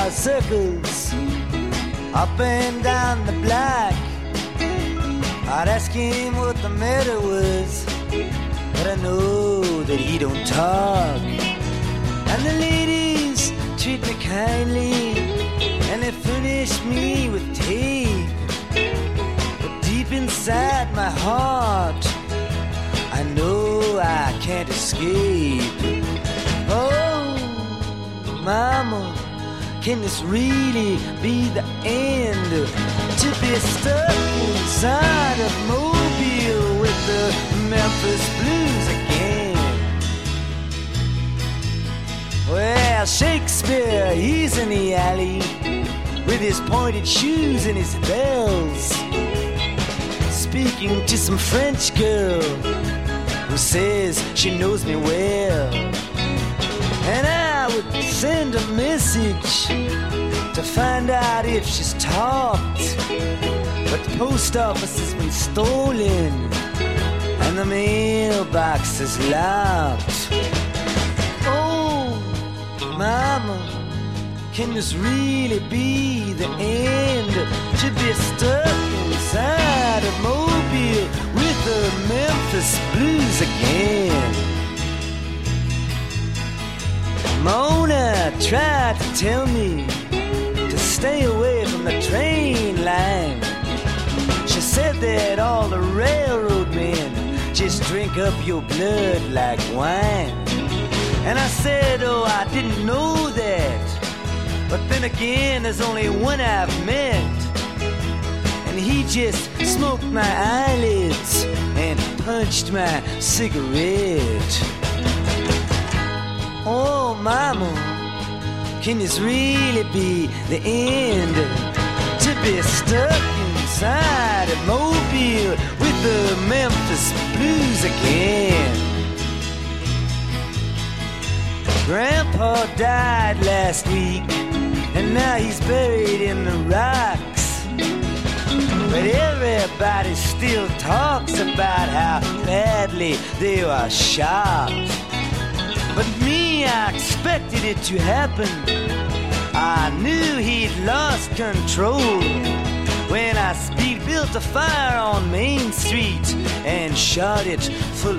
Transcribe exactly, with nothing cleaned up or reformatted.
our circles up and down the block. I'd ask him what the matter was, but I know that he don't talk. And the ladies treat me kindly, and they furnish me with tape. But deep inside my heart, I know I can't escape. Oh, mama, can this really be the end? To be stuck inside of Mobile with the Memphis Blues again. Well, Shakespeare, he's in the alley with his pointed shoes and his bells, speaking to some French girl who says she knows me well. And I would send a message to find out if she's talked, but the post office has been stolen and the mailbox is locked. Oh, mama, can this really be the end? To be stuck inside of Mobile with the Memphis Blues again. Mona tried to tell me to stay away from the train line. She said that all the railroad men just drink up your blood like wine. And I said, oh, I didn't know that. But then again, there's only one I've met, and he just smoked my eyelids and punched my cigarette. Oh, mama, can this really be the end? To be stuck inside of Mobile with the Memphis Blues again. Grandpa died last week, and now he's buried in the rocks. But everybody still talks about how badly they were shot. But me, I expected it to happen. I knew he'd lost control when I speed built a fire on Main Street and shot it full